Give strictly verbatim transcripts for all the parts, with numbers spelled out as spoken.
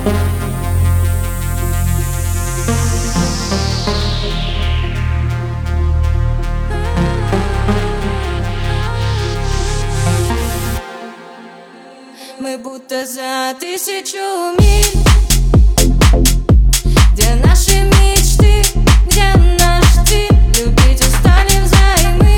Мы будто за тысячу миль, где наши мечты, где наш стиль. Любить устали взаймы,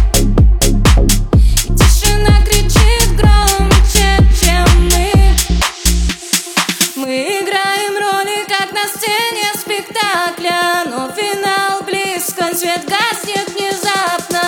и тишина кричит громче, чем мы. Мы играем роли, как на сцене спектакля, но финал близко, свет гаснет внезапно.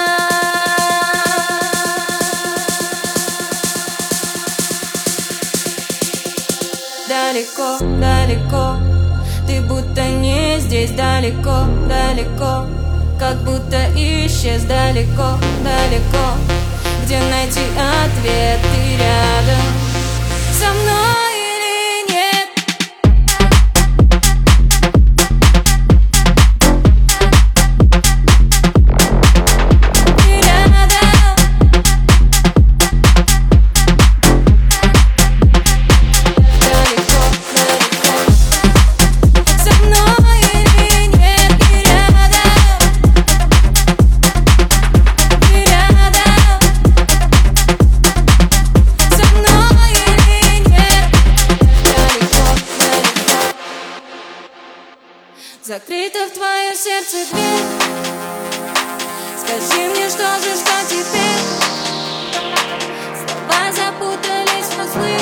Далеко, далеко, ты будто не здесь. Далеко, далеко, как будто исчез. Далеко, далеко, где найти ответ? Ты рядом со мной или нет? Ты рядом. Закрыта в твое сердце дверь. Скажи мне, что же, что теперь? Слова запутались в узлы.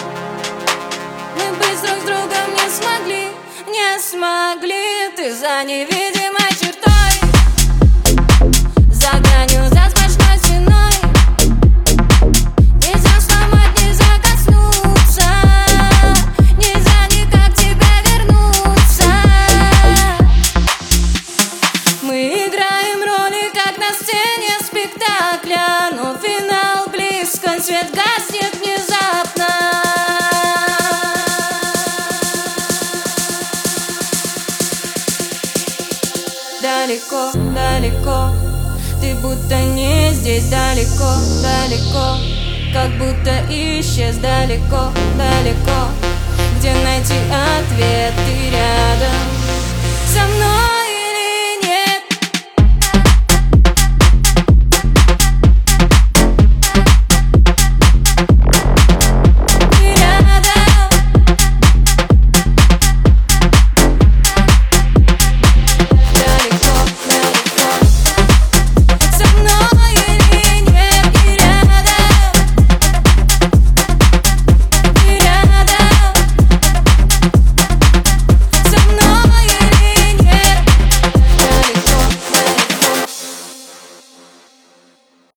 Мы быть друг с другом не смогли, не смогли. Ты за невидимой чертой, за гранью, за сплошной стеной. Нельзя сломать, нельзя коснуться, нельзя никак тебя вернуться. Мы играем роли, как на сцене спектакля, но финал близко, свет гаснет внезапно. Далеко, далеко, ты будто не здесь. Далеко, далеко, как будто исчез. Далеко, далеко,